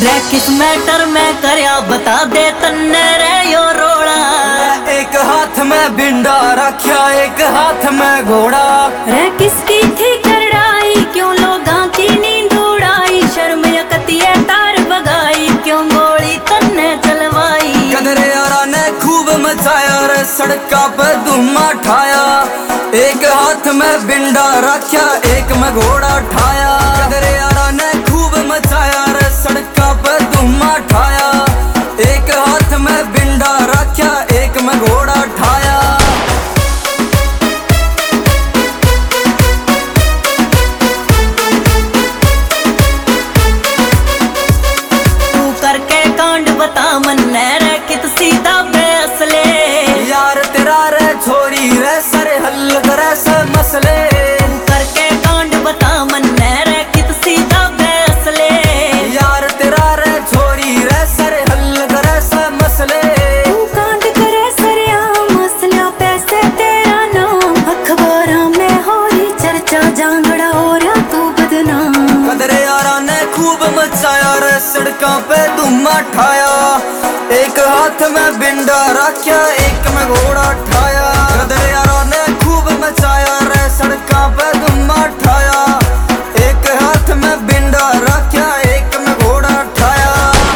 रे किस मैटर में करया बता दे तन्ने रे यो रोड़ा। एक हाथ में बिंडा रखा एक हाथ में घोड़ा। रे किसकी थी करड़ाई क्यों लोगा की नींद उड़ाई। शर्म यकतिये तार बगाई क्यों गोली तन्ने चलवाई। कदरे यारा ने खूब मचाया रे सड़का पे धुमा ठाया। एक हाथ में बिंडा रखा एक में घोड़ा ठाया। कदरे यारा ने खूब मचाया रे सड़का पे धुमा ठाया। एक हाथ में बिंडा रखा एक में घोड़ा ठाया। तू करके कांड बता मन्ने रे कित सीधा बेअसले। यार तेरा रे छोरी रे सरे हल करे से मसले। तू करके कांड बता मन्ने रे कित सीधा बेअसले। यार तेरा रे छोरी रे सरे हल करे से मसले। तू कांड करे सरिया मसला पैसे तेरा नाम। अखबारा में हो रही चर्चा जांगड़ा हो रहा तू बदनाम। कदरे यारा ने खूब मचाया रे सड़का पे धुमा ठाया। एक हाथ में बिंडा रखा एक में घोड़ा ठाया। कदरे यारा ने खूब मचाया रे सड़का पे धुमा ठाया। एक हाथ में बिंडा रखा एक में घोड़ा ठाया।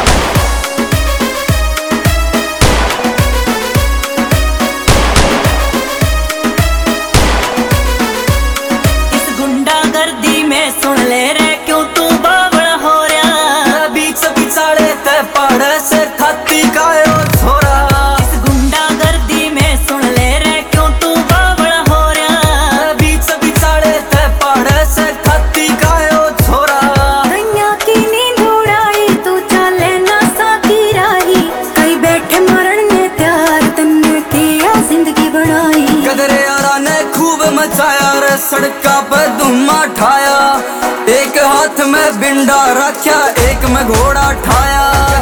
इस गुंडागर्दी में सुन ले रे क्यों तू बावड़ा हो रहा। बीच बिचाड़े ते पहाड़ से खाती कायो छोरा। इस गुंडागर्दी में सुन ले रे क्यों तू बावड़ा हो रहा। बीच बिचाड़े ते पहाड़ से खाती कायो छोरा। कन्या की नींद उड़ाई तू चले ना साकी राही। कई बैठे मरण ने प्यार तन्ने किया जिंदगी बनाई। कदरे यारा ने खूब मचाया रे सड़का पे धुमा ठाया। एक हाथ में बिंडा रखा एक में घोड़ा ठाया।